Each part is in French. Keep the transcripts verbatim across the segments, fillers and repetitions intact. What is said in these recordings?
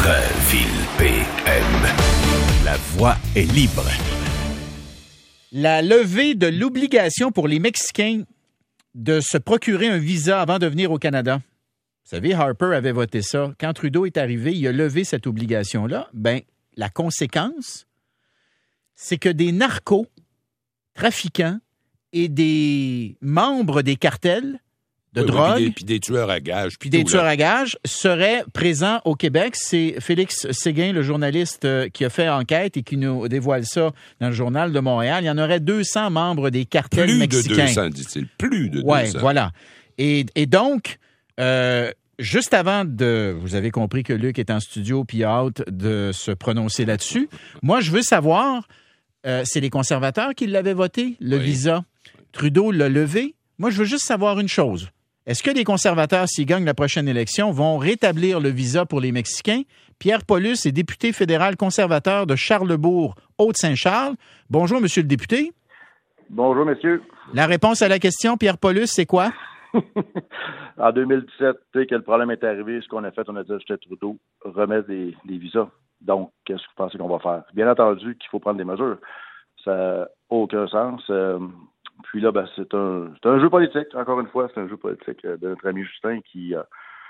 Drainville P M. La voix est libre. La levée de l'obligation pour les Mexicains de se procurer un visa avant de venir au Canada. Vous savez, Harper avait voté ça. Quand Trudeau est arrivé, il a levé cette obligation-là. Ben, la conséquence, c'est que des narcos, trafiquants et des membres des cartels de oui, drogue, oui, puis, des, puis des tueurs à gages, puis des tout, tueurs là. à gages seraient présents au Québec. C'est Félix Séguin, le journaliste euh, qui a fait enquête et qui nous dévoile ça dans le Journal de Montréal. Il y en aurait deux cents membres des cartels Plus mexicains. de deux cents, dit-il. Plus de ouais, deux cents. Voilà. Et, et donc, euh, juste avant de... Vous avez compris que Luc est en studio puis a hâte de se prononcer là-dessus. Moi, je veux savoir, euh, c'est les conservateurs qui l'avaient voté, le oui. visa. Trudeau l'a levé. Moi, je veux juste savoir une chose. Est-ce que les conservateurs, s'ils gagnent la prochaine élection, vont rétablir le visa pour les Mexicains? Pierre Paulus est député fédéral conservateur de Charlesbourg, Haute-Saint-Charles. Bonjour, monsieur le député. Bonjour, messieurs. La réponse à la question, Pierre Paulus, c'est quoi? En deux mille dix-sept, tu sais que le problème est arrivé, ce qu'on a fait, on a dit à Trudeau, remettre des, des visas. Donc, qu'est-ce que vous pensez qu'on va faire? Bien entendu qu'il faut prendre des mesures. Ça n'a aucun sens. Euh, Puis là, ben, c'est un, c'est un jeu politique. Encore une fois, c'est un jeu politique de notre ami Justin qui euh,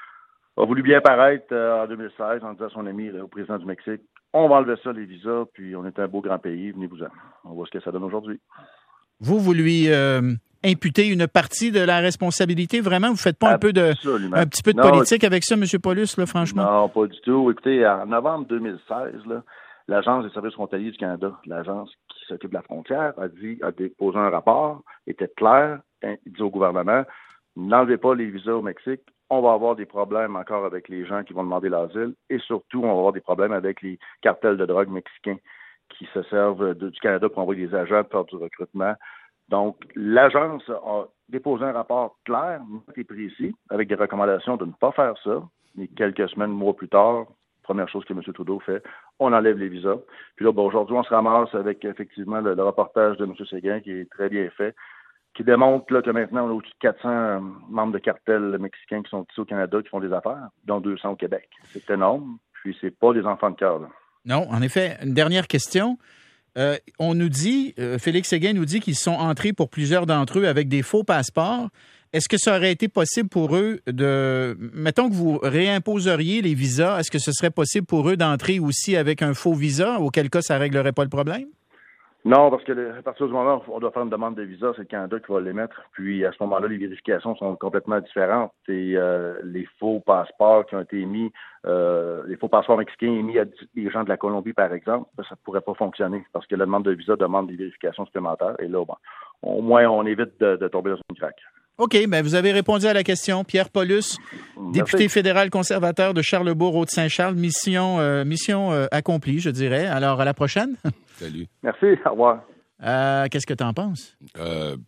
a voulu bien paraître euh, en deux mille seize en disant à son ami, là, au président du Mexique, on va enlever ça, les visas, puis on est un beau grand pays, venez-vous-en. On voit ce que ça donne aujourd'hui. Vous, vous lui euh, imputez une partie de la responsabilité? Vraiment, vous ne faites pas un peu de, un petit peu de non, politique avec ça, M. Paulus, là, franchement? Non, pas du tout. Écoutez, en novembre deux mille seize, là, l'Agence des services frontaliers du Canada, l'agence qui s'occupe de la frontière, a dit, a déposé un rapport, était clair, il dit au gouvernement, n'enlevez pas les visas au Mexique, on va avoir des problèmes encore avec les gens qui vont demander l'asile, et surtout, on va avoir des problèmes avec les cartels de drogue mexicains qui se servent de, du Canada pour envoyer des agents pour faire du recrutement. Donc, l'agence a déposé un rapport clair, net et précis, avec des recommandations de ne pas faire ça, mais quelques semaines, mois plus tard, première chose que M. Trudeau fait, on enlève les visas. Puis là, bon, aujourd'hui, on se ramasse avec effectivement le, le reportage de M. Séguin qui est très bien fait, qui démontre là, que maintenant, on a au-dessus de quatre cents membres de cartels mexicains qui sont ici au Canada, qui font des affaires, dont deux cents au Québec. C'est énorme, puis c'est pas des enfants de cœur, là. Non, en effet. Une dernière question. Euh, on nous dit, euh, Félix Séguin nous dit qu'ils sont entrés pour plusieurs d'entre eux avec des faux passeports. Est-ce que ça aurait été possible pour eux de... Mettons que vous réimposeriez les visas, est-ce que ce serait possible pour eux d'entrer aussi avec un faux visa, auquel cas ça ne réglerait pas le problème? Non, parce que le, à partir du moment où on doit faire une demande de visa, c'est le Canada qui va l'émettre. Puis à ce moment-là, les vérifications sont complètement différentes. Et euh, les faux passeports qui ont été émis, euh, les faux passeports mexicains émis à des gens de la Colombie, par exemple, ça ne pourrait pas fonctionner parce que la demande de visa demande des vérifications supplémentaires. Et là, bon, au moins, on évite de, de tomber dans une craque. OK, bien, vous avez répondu à la question. Pierre Paulus, Merci. Député fédéral conservateur de Charlesbourg, Haute-Saint-Charles. Mission, euh, mission euh, accomplie, je dirais. Alors, à la prochaine. Salut. Merci, au revoir. Euh, qu'est-ce que tu en penses? Euh,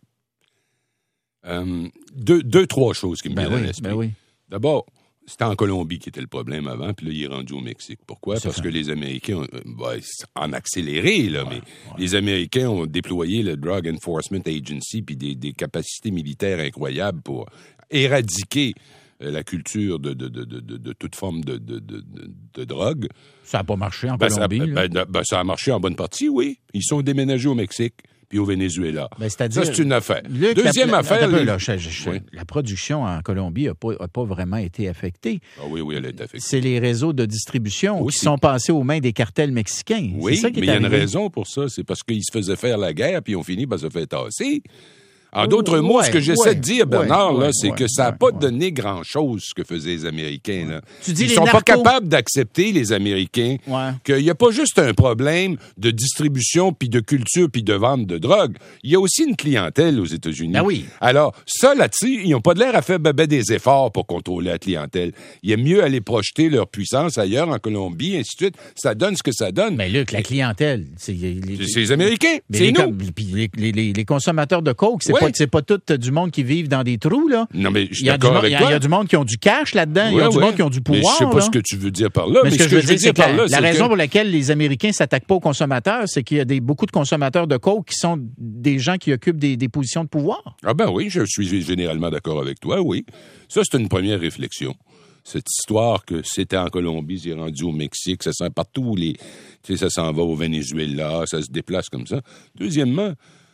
euh, deux, deux, trois choses qui me ben viennent oui, à l'esprit. Ben oui. D'abord, c'était en Colombie qui était le problème avant, puis là, il est rendu au Mexique. Pourquoi? C'est Parce ça. que les Américains, ont, ben, en accéléré, là, Ouais, mais ouais. les Américains ont déployé le Drug Enforcement Agency puis des, des capacités militaires incroyables pour éradiquer euh, la culture de, de, de, de, de, de toute forme de, de, de, de, de drogue. Ça n'a pas marché en Ben, ça, Colombie. ben, ben, ben, ça a marché en bonne partie, oui. Ils sont déménagés au Mexique puis au Venezuela. Ben, c'est-à-dire, ça, c'est une affaire. Luc, Deuxième la, affaire... Attends, le... là, je, je, oui. La production en Colombie n'a pas, a pas vraiment été affectée. Ah oui, oui, elle est affectée. C'est les réseaux de distribution Aussi. qui sont passés aux mains des cartels mexicains. Oui, c'est ça qui mais est il y a une arrivé. raison pour ça. C'est parce qu'ils se faisaient faire la guerre puis ils ont fini par se faire tasser. En d'autres ouais, mots, ce que j'essaie ouais, de dire, Bernard, ouais, là, ouais, c'est ouais, que ça n'a ouais, pas ouais. donné grand-chose ce que faisaient les Américains. Là. Tu dis Ils les sont narcos. pas capables d'accepter, les Américains, Ouais. qu'il n'y a pas juste un problème de distribution, puis de culture, puis de vente de drogue. Il y a aussi une clientèle aux États-Unis. Ben oui. Alors, ça, là-dessus, ils n'ont pas de l'air à faire ben, ben, des efforts pour contrôler la clientèle. Il est mieux aller projeter leur puissance ailleurs, en Colombie, ainsi de suite. Ça donne ce que ça donne. Mais Luc, la clientèle, c'est les, C'est les Américains, mais c'est les, nous. puis les, les, les, les consommateurs de coke, c'est Oui. pas c'est pas tout du monde qui vivent dans des trous là. Non, mais je Il suis y a du d'accord monde- avec il y a- toi. il y a du monde qui ont du cash là-dedans, il y Ouais, a du ouais. monde qui ont du pouvoir. Mais je sais pas là. ce que tu veux dire par là. Mais ce que je veux dire, c'est que par la, là, la c'est raison que- pour laquelle les Américains s'attaquent pas aux consommateurs, c'est qu'il y a des, beaucoup de consommateurs de coke qui sont des gens qui occupent des, des positions de pouvoir. Ah ben oui, je suis généralement d'accord avec toi, oui. Ça, c'est une première réflexion. cette histoire que c'était en Colombie, c'est rendu au Mexique, ça sent partout, les, tu sais, ça s'en va au Venezuela, ça se déplace comme ça. Deuxièmement,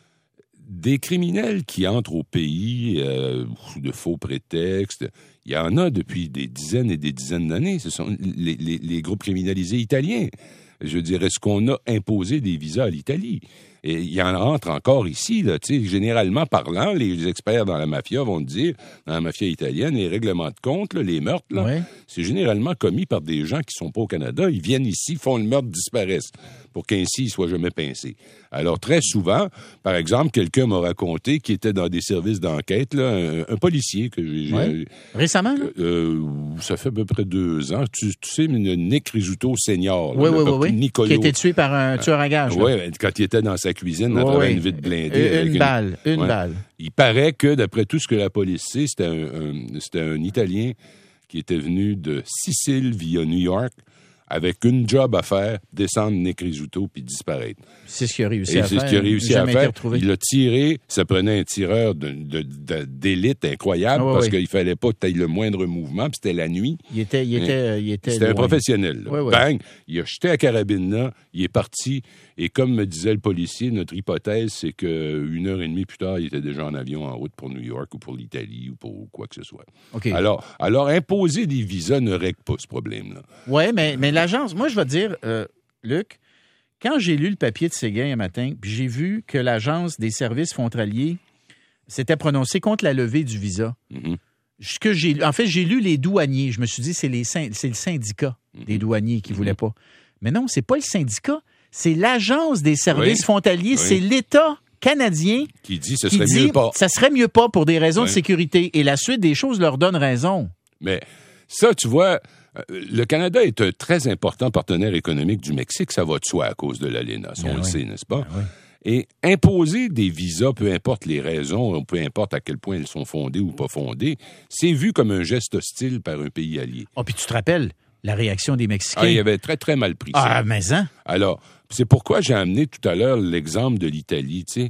des criminels qui entrent au pays euh, sous de faux prétextes, il y en a depuis des dizaines et des dizaines d'années. Ce sont les, les, les groupes criminalisés italiens. Je veux dire, est-ce qu'on a imposé des visas à l'Italie? Et il y en rentre encore ici, là, tu sais, généralement parlant, les experts dans la mafia vont dire, dans la mafia italienne, les règlements de compte, là, les meurtres, là, ouais. c'est généralement commis par des gens qui sont pas au Canada. Ils viennent ici, font le meurtre, disparaissent, pour qu'ainsi ils soient jamais pincés. Alors, très souvent, par exemple, quelqu'un m'a raconté qu'il était dans des services d'enquête, là, un, un policier que j'ai... Ouais. Récemment, là? Euh, ça fait à peu près deux ans. Tu, tu sais, Nick Rizzuto senior. Oui, là, oui, oui, oui. Nicolo. Qui a été tué par un tueur à gages. Oui, quand il était dans sa cuisine, à oui, travers oui. une vitre blindée. Une, une balle, une ouais. balle. Il paraît que, d'après tout ce que la police sait, c'était un, un, c'était un Italien qui était venu de Sicile via New York avec une job à faire, descendre Nick Rizzuto puis disparaître. C'est ce qu'il a réussi Et à c'est faire. ce qu'il a réussi à Jamais été faire. retrouvé. Il a tiré, ça prenait un tireur de, de, de, d'élite incroyable Ah, ouais, parce ouais. qu'il fallait pas que tu aies le moindre mouvement, puis c'était la nuit. Il était, il était, il était C'était un loin. professionnel. Là. Ouais, ouais. Bang! Il a jeté la carabine là, il est parti. Et comme me disait le policier, notre hypothèse, c'est qu'une heure et demie plus tard, il était déjà en avion en route pour New York ou pour l'Italie ou pour quoi que ce soit. Okay. Alors, alors, imposer des visas ne règle pas ce problème-là. Oui, mais, mais l'agence, moi, je vais te dire, euh, Luc, quand j'ai lu le papier de Séguin un matin, puis j'ai vu que l'Agence des services frontaliers s'était prononcée contre la levée du visa. Mm-hmm. Ce que j'ai, en fait, j'ai lu les douaniers. Je me suis dit, c'est, les, c'est le syndicat Mm-hmm. des douaniers qui ne Mm-hmm. voulaient pas. Mais non, c'est pas le syndicat. C'est l'Agence des services Oui. frontaliers. Oui. C'est l'État canadien Qui dit ce qui serait dit mieux pas. ça serait mieux pas pour des raisons Oui. de sécurité. Et la suite des choses leur donne raison. Mais ça, tu vois, le Canada est un très important partenaire économique du Mexique. Ça va de soi à cause de l'A L E N A, Ben on le oui. sait, n'est-ce pas? Ben oui. Et imposer des visas, peu importe les raisons, peu importe à quel point elles sont fondées ou pas fondées, c'est vu comme un geste hostile par un pays allié. Ah, puis tu te rappelles la réaction des Mexicains. Ah, il avait très, très mal pris ça. Ah, mais hein? Alors, c'est pourquoi j'ai amené tout à l'heure l'exemple de l'Italie, tu sais.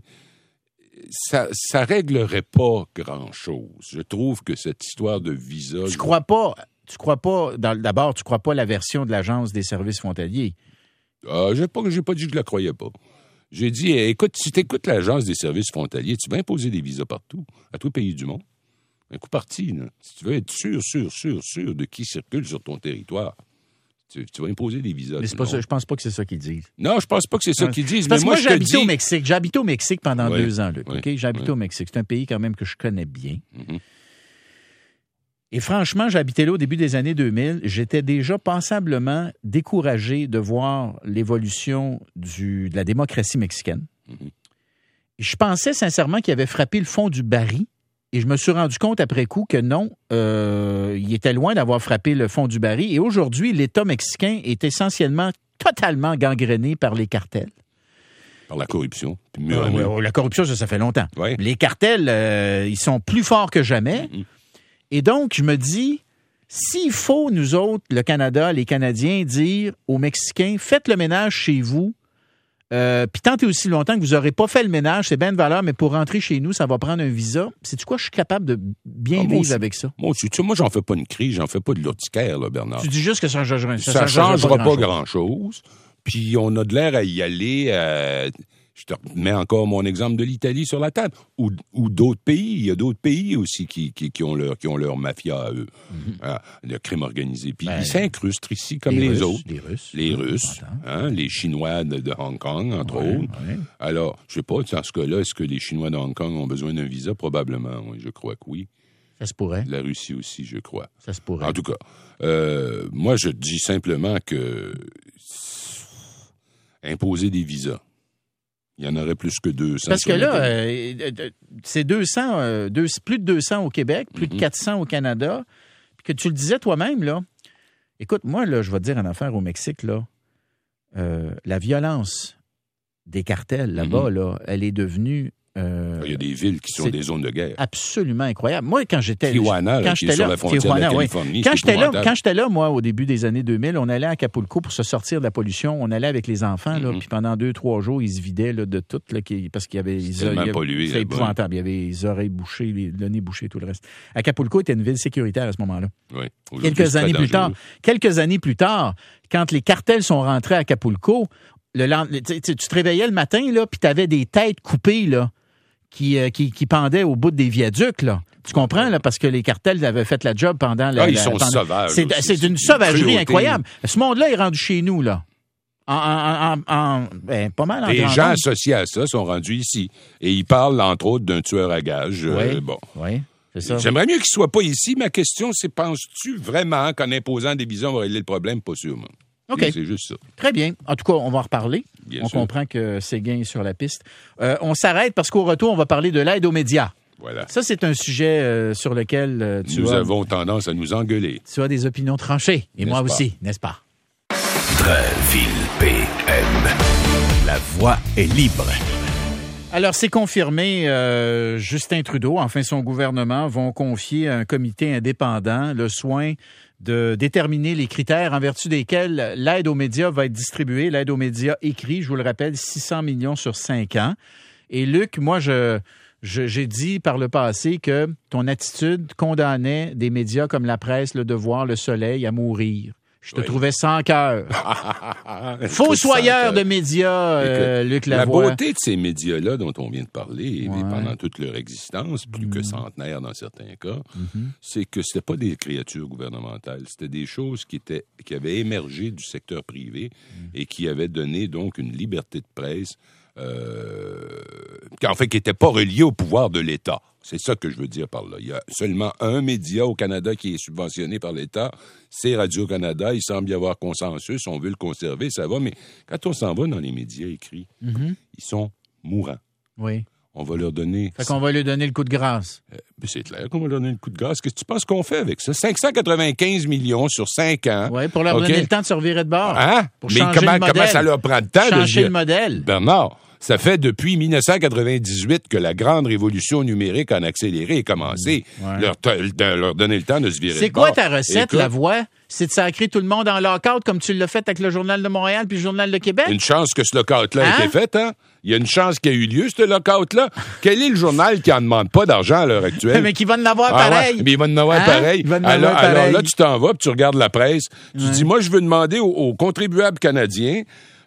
Ça, ça réglerait pas grand-chose. Je trouve que cette histoire de visa... Tu crois pas, tu crois pas, dans- d'abord, tu crois pas la version de l'Agence des services frontaliers. Ah, j'ai pas, j'ai pas dit que je la croyais pas. J'ai dit, eh, écoute, si tu écoutes l'Agence des services frontaliers, tu vas imposer des visas partout, à tous les pays du monde. Un coup parti, là. Si tu veux être sûr, sûr, sûr, sûr de qui circule sur ton territoire, tu, tu vas imposer des visas. Mais c'est pas ça, je pense pas que c'est ça qu'ils disent. Non, je pense pas que c'est ça qu'ils disent. Parce que mais moi, moi, j'ai je te habité dis... au Mexique. J'ai habité au Mexique pendant Oui, deux ans, Luc. oui, OK? J'ai habité oui. au Mexique. C'est un pays quand même que je connais bien. Mhm. Et franchement, j'ai habité là au début des années deux mille. J'étais déjà passablement découragé de voir l'évolution du, de la démocratie mexicaine. Mhm. Je pensais sincèrement qu'il avait frappé le fond du baril. Et je me suis rendu compte après coup que non, euh, il était loin d'avoir frappé le fond du baril. Et aujourd'hui, l'État mexicain est essentiellement totalement gangréné par les cartels. Par la corruption. Puis mur à Ah, mur. ouais, la corruption, ça, ça fait longtemps. Ouais. Les cartels, euh, ils sont plus forts que jamais. Mhm. Et donc, je me dis, s'il faut, nous autres, le Canada, les Canadiens, dire aux Mexicains, faites le ménage chez vous, euh, puis tant et aussi longtemps que vous n'aurez pas fait le ménage, c'est bien de valeur, mais pour rentrer chez nous, ça va prendre un visa. Sais-tu quoi? Je suis capable de bien Ah, moi vivre aussi. avec ça. Moi, tu sais, moi, j'en fais pas une crise, j'en fais pas de l'urticaire, là, Bernard. Tu dis juste que ça ne changera, Ça, ça changera changera pas grand-chose. grand-chose. Puis on a de l'air à y aller. euh, je te mets encore mon exemple de l'Italie sur la table. Ou, ou d'autres pays. Il y a d'autres pays aussi qui, qui, qui, ont, leur, qui ont leur mafia à eux. Ah, le crime organisé. Puis Ben, ils s'incrustent ici comme les, Russes, autres. Les Russes. Les Russes, J'entends. hein, les Chinois de, de Hong Kong, entre Ouais, autres. ouais. Alors, je sais pas, dans ce cas-là, est-ce que les Chinois de Hong Kong ont besoin d'un visa? Probablement, oui, je crois que oui. Ça se pourrait. La Russie aussi, je crois. Ça se pourrait. En tout cas, euh, moi, je dis simplement que imposer des visas, il y en aurait plus que deux cents. Parce que sur le là, pays. euh, euh, c'est deux cents, euh, deux- plus de deux cents au Québec, plus de Mhm. quatre cents au Canada. Puis que tu le disais toi-même, là. Écoute, moi, là, je vais te dire une affaire au Mexique, là. Euh, la violence des cartels là-bas, Mhm. là, elle est devenue Euh, Il y a des villes qui sont c'est des zones de guerre. Absolument incroyable. Moi, quand j'étais... Tijuana, là, quand qui est j'étais sur là, la frontière Tijuana, de la oui. Californie, Quand c'est j'étais là, épouvantable. quand j'étais là, moi, au début des années deux mille, on allait à Acapulco pour se sortir de la pollution. On allait avec les enfants, là, Mm-hmm. puis pendant deux, trois jours, ils se vidaient là, de tout, là, qui, parce qu'il y avait... C'est tellement il y avait- pollué, C'était là-bas. épouvantable. Il y avait les oreilles bouchées, les, le nez bouché, tout le reste. Acapulco était une ville sécuritaire à ce moment-là. Oui. Aujourd'hui, Quelques c'est années très plus tard, dangereux. quelques années plus tard, quand les cartels sont rentrés à Acapulco, le, lend- tu, tu- tu te réveillais le matin, là, puis tu avais des têtes coupées, là, qui, euh, qui, qui pendaient au bout des viaducs, là. Tu comprends, là, parce que les cartels avaient fait la job pendant... La, Ah, ils la- sont pendant- sauvages C'est, aussi. c'est C'est une une sauvagerie cruauté. incroyable. Ce monde-là est rendu chez nous, là. En, en, en, en- ben, pas mal en Les grand gens nombre. associés à ça sont rendus ici. Et ils parlent, entre autres, d'un tueur à gages. Euh, Oui, bon. oui, c'est ça. J'aimerais mieux qu'il soit pas ici. Ma question, c'est penses-tu vraiment qu'en imposant des visas, on va régler le problème? Pas sûr, moi. OK. C'est- C'est juste ça. Très bien. En tout cas, on va en reparler. Bien on sûr. comprend que Séguin est sur la piste. Euh, on s'arrête parce qu'au retour, on va parler de l'aide aux médias. Voilà. Ça, c'est un sujet euh, sur lequel euh, tu, Nous as, avons tendance à nous engueuler. tu as des opinions tranchées. Et N'est-ce moi pas? aussi, n'est-ce pas? Drainville P M. La voix est libre. Alors, c'est confirmé, euh, Justin Trudeau, enfin son gouvernement, vont confier à un comité indépendant le soin de déterminer les critères en vertu desquels l'aide aux médias va être distribuée. L'aide aux médias écrit, je vous le rappelle, six cents millions sur cinq ans. Et Luc, moi, je, je- j'ai dit par le passé que ton attitude condamnait des médias comme La Presse, Le Devoir, Le Soleil à mourir. Je te Oui. trouvais sans cœur. Fossoyeur de médias, euh, Écoute, Luc La Lavoie. beauté de ces médias-là dont on vient de parler, et Ouais. pendant toute leur existence, plus que centenaire dans certains cas, c'est que c'était pas des créatures gouvernementales, c'était des choses qui étaient qui avaient émergé du secteur privé et qui avaient donné donc une liberté de presse, euh, qui, en fait, qui n'était pas reliée au pouvoir de l'État. C'est ça que je veux dire par là. Il y a seulement un média au Canada qui est subventionné par l'État, c'est Radio-Canada. Il semble y avoir consensus, on veut le conserver, ça va, mais quand on s'en va dans les médias écrits, Mhm. ils sont mourants. Oui. On va leur donner... Fait qu'on va lui donner le coup de grâce. Ben, c'est clair qu'on va leur donner le coup de grâce. Qu'est-ce que tu penses qu'on fait avec ça? cinq cent quatre-vingt-quinze millions sur cinq ans. Oui, pour leur OK? donner le temps de se revirer de bord. Hein? Pour Mais changer comment, le modèle. comment ça leur prend de temps de Changer dire- le modèle. Bernard, ça fait depuis dix-neuf cent quatre-vingt-dix-huit que la grande révolution numérique en accéléré est commencée. Ouais. Leur, te- de leur donner le temps de se virer C'est de quoi bord. ta recette, Écoute, la voix? C'est de sacrer tout le monde en lock-out comme tu l'as fait avec le Journal de Montréal puis le Journal de Québec? Une chance que ce lockout-là a Hein? été fait, hein? Il y a une chance qu'il y a eu lieu, ce lockout-là. Quel est le journal qui en demande pas d'argent à l'heure actuelle? Mais qui va en avoir Ah ouais, pareil. mais il va en avoir Hein? pareil. Il va en alors, avoir alors pareil. là, tu t'en vas, puis tu regardes la presse. Tu dis, moi, je veux demander aux, aux contribuables canadiens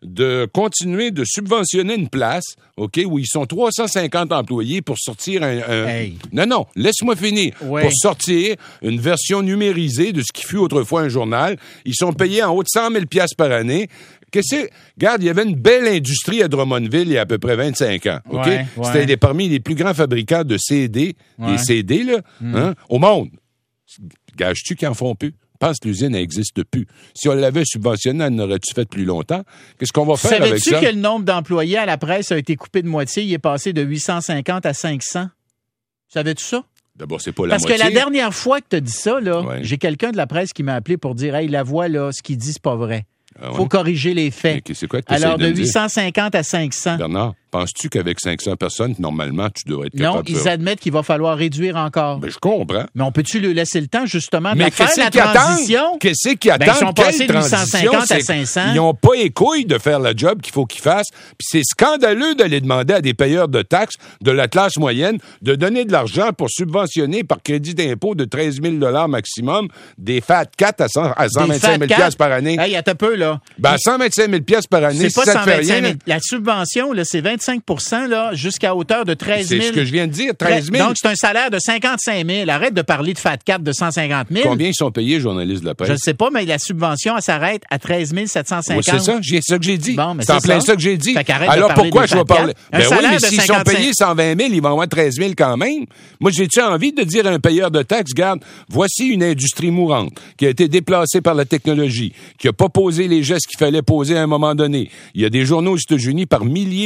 de continuer de subventionner une place, OK, où ils sont trois cent cinquante employés pour sortir un... un- Hey. Non, non, laisse-moi finir. Ouais. Pour sortir une version numérisée de ce qui fut autrefois un journal. Ils sont payés en haut de cent mille dollars par année. Qu'est-ce que c'est? Regarde, il y avait une belle industrie à Drummondville il y a à peu près vingt-cinq ans. OK? Ouais, ouais. C'était des, parmi les plus grands fabricants de C D, Ouais. des C D, là, hein, au monde. Gages-tu qu'ils en font plus? Pense que l'usine n'existe plus. Si on l'avait subventionné, elle n'aurait-tu fait plus longtemps? Qu'est-ce qu'on va faire avec Savais-tu ça? que le nombre d'employés à la presse a été coupé de moitié? Il est passé de huit cent cinquante à cinq cents. Savais-tu ça? D'abord, c'est pas la Parce moitié. que la dernière fois que tu as dit ça, là, Ouais. j'ai quelqu'un de la presse qui m'a appelé pour dire « Hey, la voix, là, ce qu'il dit, c'est pas vrai. Ah ouais? Faut corriger les faits. Mais c'est quoi que t'essayes Alors, de de me dire? huit cent cinquante à cinq cents. Bernard, penses-tu qu'avec cinq cents personnes, normalement, tu devrais être Non, capable de ils faire... admettent qu'il va falloir réduire encore. Ben, je comprends. Mais on peut-tu lui laisser le temps, justement, de Mais la faire, qu'est-ce la qu'ils transition? attendent? Qu'est-ce qu'ils Ben, ils attendent? sont passés Quelle de huit cent cinquante transition? à C'est- cinq cents. Ils n'ont pas les couilles de faire le job qu'il faut qu'ils fassent. Puis c'est scandaleux d'aller demander à des payeurs de taxes de la classe moyenne de donner de l'argent pour subventionner par crédit d'impôt de treize mille dollars maximum des Fat quatre à, cent, à cent vingt-cinq mille dollars par année. Hey, attends un peu, là. Ben, à cent vingt-cinq mille dollars par année, C'est si pas ça te fait cent vingt-cinq rien... mille. La subvention, là, c'est vingt-cinq pour cent là, jusqu'à hauteur de treize C'est mille. ce que je viens de dire, treize mille. Donc, c'est un salaire de cinquante-cinq mille. Arrête de parler de Fat quatre de cent cinquante mille. Combien ils sont payés, journalistes de la presse? Je ne sais pas, mais la subvention, elle s'arrête à treize mille sept cent cinquante. Oui, c'est ça, j'ai- c'est ça que j'ai dit. Bon, mais c'est en c'est plein ça. ça que j'ai dit. Fait qu'arrête de Alors parler pourquoi des je vais Fat parler? quatre. Un Ben oui, salaire mais de s'ils sont cinquante-cinq payés cent vingt mille, ils vont avoir treize mille quand même. Moi, j'ai-tu envie de dire à un payeur de taxes, regarde, voici une industrie mourante qui a été déplacée par la technologie, qui n'a pas posé les gestes qu'il fallait poser à un moment donné. Il y a des journaux aux États-Unis par milliers qui sont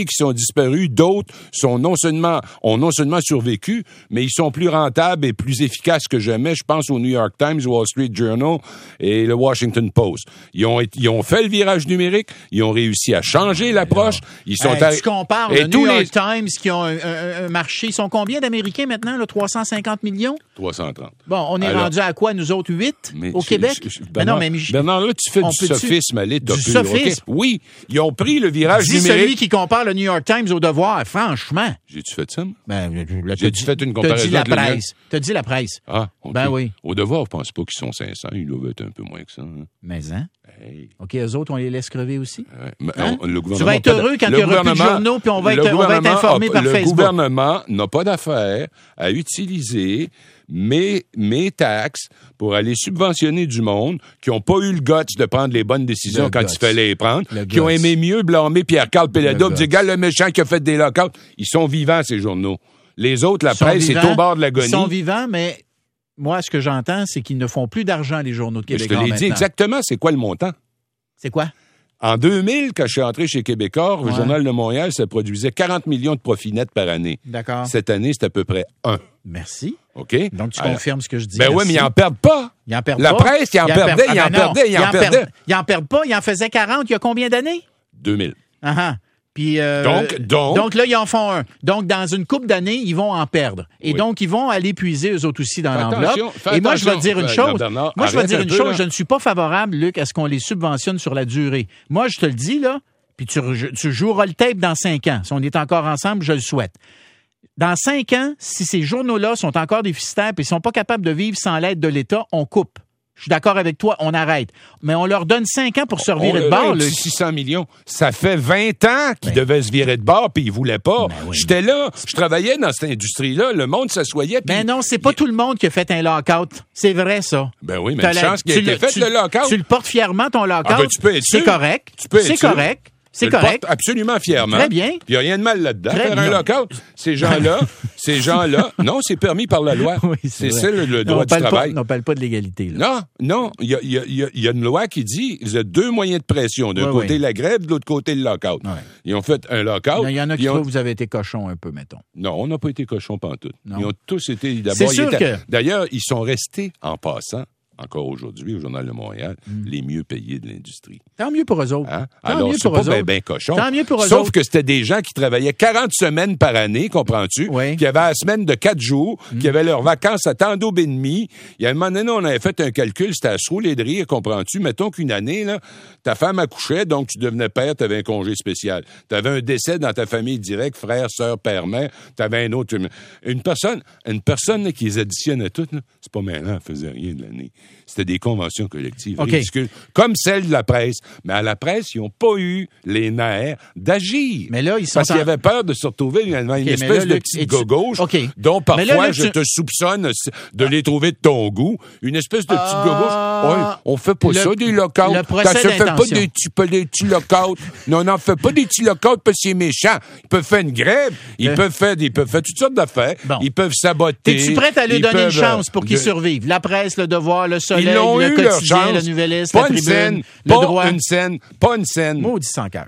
disparu, d'autres sont non seulement, ont non seulement survécu, mais ils sont plus rentables et plus efficaces que jamais. Je pense au New York Times, Wall Street Journal et le Washington Post. Ils ont, ils ont fait le virage numérique, ils ont réussi à changer l'approche. Ils sont hey, à... Tu compares et le tous New York les... Times qui ont un, un, un marché. Ils sont combien d'Américains maintenant? Là, trois cent cinquante millions? trois cent trente. Bon, on est Alors, rendu à quoi, nous autres, huit au je, Québec? Je, je, Bernard, mais non, mais Mich- Bernard, là, tu fais on du peut-tu... sophisme à l'état Du pur. sophisme? Okay? Oui, ils ont pris le virage Dis numérique. celui qui compare le New York Times au Devoir, franchement. J'ai-tu fait ça? Ben, là, J'ai-tu fait une comparaison T'as dit la avec le presse. T'as dit la presse. Ah, okay. Ben oui. Au Devoir, je pense pas qu'ils sont cinq cents. Ils doivent être un peu moins que ça. Hein. Mais, hein? Hey. OK, eux autres, on les laisse crever aussi? Ouais. Mais, Hein? on, le tu vas être heureux quand il n'y aura plus de journaux, puis on va être, on va être informé a, par le Facebook. Le gouvernement n'a pas d'affaire à utiliser mes, mes taxes pour aller subventionner du monde qui n'ont pas eu le guts de prendre les bonnes décisions Le quand guts. il fallait les prendre, Le qui ont guts. aimé mieux blâmer Pierre-Carl Péladeau, Le dire, gars, le méchant qui a fait des lockouts. Ils sont vivants, ces journaux. Les autres, la Ils sont presse vivants, est au bord de l'agonie. Ils sont vivants, mais moi, ce que j'entends, c'est qu'ils ne font plus d'argent, les journaux de Je Québec. te l'ai dit exactement, c'est quoi le montant? C'est quoi? En deux mille, quand je suis entré chez Québécois, le Ouais. Journal de Montréal, ça produisait quarante millions de profits nets par année. D'accord. Cette année, c'est à peu près un. Merci. OK? Donc, tu Alors, confirmes ce que je dis. ben oui, mais ils n'en perdent pas. Ils en perdent La pas. presse, ils en Ils perdaient, per- ils en Ah ben non, perdaient, ils en perdent- perdaient. Ils en perdent pas. Ils en faisaient quarante il y a combien d'années? deux mille. Ah ah. Puis, euh, Donc, donc- donc là, ils en font un. Donc, dans une couple d'années, ils vont en perdre. Et Oui. donc, ils vont aller puiser eux autres aussi dans Fais l'enveloppe. attention, fais Et moi, je vais te attention. dire une Euh, chose. non, Bernard, moi, je vais te arrête dire un une peu, chose. là. Je ne suis pas favorable, Luc, à ce qu'on les subventionne sur la durée. Moi, je te le dis, là, puis tu, tu joueras le tape dans cinq ans. Si on est encore ensemble, je le souhaite. Dans cinq ans, si ces journaux-là sont encore déficitaires et ne sont pas capables de vivre sans l'aide de l'État, on coupe. Je suis d'accord avec toi, on arrête. Mais on leur donne cinq ans pour se revirer On de bord. a un Luc. petit six cents millions. Ça fait vingt ans qu'ils Ben. devaient se virer de bord, puis ils voulaient pas. Ben oui. J'étais là, je travaillais dans cette industrie-là, le monde s'assoyait. puis- Mais non, c'est pas tout le monde qui a fait un lockout. C'est vrai, ça. Ben oui, mais T'as une la- chance qu'il ait tu été le- fait, tu- le lockout. Tu le portes fièrement, ton lockout. Ah ben, tu peux être C'est sûr. correct. Tu peux être C'est sûr. correct. C'est Je le correct. porte absolument fièrement. Très bien. Il n'y a rien de mal là-dedans. Très Faire bien. un lockout, ces gens-là, ces gens-là, non, c'est permis par la loi. Oui, c'est vrai. ça le, le Non, droit on du parle travail. Pas, on parle pas de l'égalité. Là. Non, non, il y a, il y a- il y a- il y a une loi qui dit il y a deux moyens de pression. D'un Oui, côté oui. la grève, de l'autre côté le lockout. Ouais. Ils ont fait un lockout. Il y en a qui puis on- trouvent que vous avez été cochon un peu, mettons. Non, on n'a pas été cochons pantoute. Non. Ils ont tous été d'abord. C'est ils sûr étaient- que- D'ailleurs, ils sont restés en passant. Encore aujourd'hui, au Journal de Montréal, Mm. les mieux payés de l'industrie. Tant mieux pour eux autres. Hein? Tant Alors, mieux c'est pour pas eux bien autres. ben cochon. Tant mieux pour eux Sauf autres. que c'était des gens qui travaillaient quarante semaines par année, comprends-tu? Oui. Qui avaient la semaine de quatre jours, Mm. qui avaient leurs vacances à tant d'aube et demie. Il y a un moment donné, on avait fait un calcul, c'était à se rouler de rire, comprends-tu? Mettons qu'une année, là, ta femme accouchait, donc tu devenais père, tu avais un congé spécial. Tu avais un décès dans ta famille directe, frère, sœur, père, mère, tu avais un autre. Une personne, une personne là, qui les additionnait toutes, là, c'est pas maintenant, elle faisait rien de l'année. C'était des conventions collectives OK. ridicules, comme celle de la presse. Mais à la presse, ils n'ont pas eu les nerfs d'agir. Mais là, ils sont Parce qu'ils en- avaient peur de se retrouver dans une mais espèce là, de le- petite et tu- gauche OK. dont Mais parfois là, là, je tu- te soupçonne de les trouver de ton goût. Une espèce de petite Ah, gauche. Ouais, on fait pas le- ça, des lockouts. le procès Ça se fait pas d'intention. des petits, pas des petits lockouts. Non, on n'en fait pas des petits lockouts parce que c'est méchant. Ils peuvent faire une grève. Ils Le- peuvent faire des, ils peuvent faire toutes sortes d'affaires. Bon. Ils peuvent saboter. T'es-tu prête à lui Ils donner peuvent, une chance pour qu'ils de- survivent? La presse, le devoir, le soleil, Ils l'ont le eu leur quotidien, chance. le Nouvelliste, Pas la une tribune, scène, le pas droit. une scène, pas une scène. Maudit sans cœur.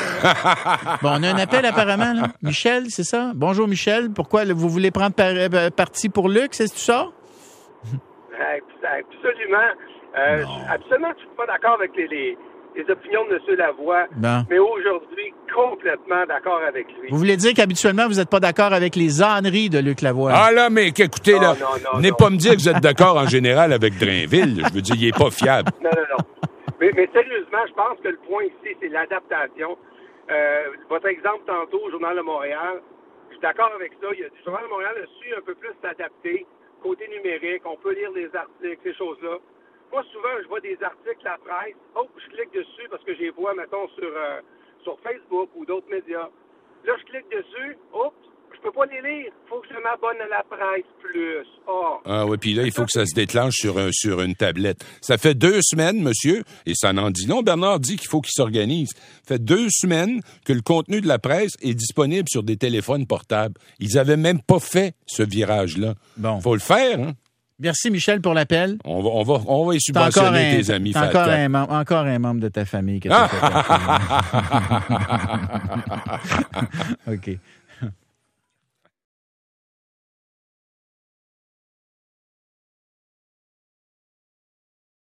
Bon, on a un appel apparemment. Là. Michel, c'est ça? Bonjour Michel. Pourquoi là, vous voulez prendre par- euh, parti pour Luc? C'est tout ça? Absolument. Euh, je suis absolument, je suis pas d'accord avec les, les, les opinions de M. Lavoie, Bon. mais aujourd'hui, complètement d'accord avec lui. Vous voulez dire qu'habituellement, vous n'êtes pas d'accord avec les âneries de Luc Lavoie? Ah là, mais écoutez, Non, là, non, non, venez non. pas me dire que vous êtes d'accord en général avec Drainville. Je veux dire, il est pas fiable. Non, non, non. Mais, mais sérieusement, je pense que le point ici, c'est l'adaptation. Euh, votre exemple tantôt au Journal de Montréal, je suis d'accord avec ça. Il y a, le Journal de Montréal a su un peu plus s'adapter. Côté numérique, on peut lire des articles, ces choses-là. Moi, souvent, je vois des articles à la presse. Oh, je clique dessus parce que je les vois, mettons, sur, euh, sur Facebook ou d'autres médias. Là, je clique dessus. Oups, je peux pas les lire. Il faut que je m'abonne à la presse plus. Oh. Ah oui, puis là, il faut que ça se déclenche sur, un, sur une tablette. Ça fait deux semaines, monsieur, et ça n'en dit non. Bernard dit qu'il faut qu'il s'organise. Ça fait deux semaines que le contenu de la presse est disponible sur des téléphones portables. Ils avaient même pas fait ce virage-là. Bon. Faut le faire, hein? Merci, Michel, pour l'appel. On va, on va, on va y T'as encore subventionner un, tes amis. t'as encore, un, mem- encore un membre de ta famille que t'as fait. OK.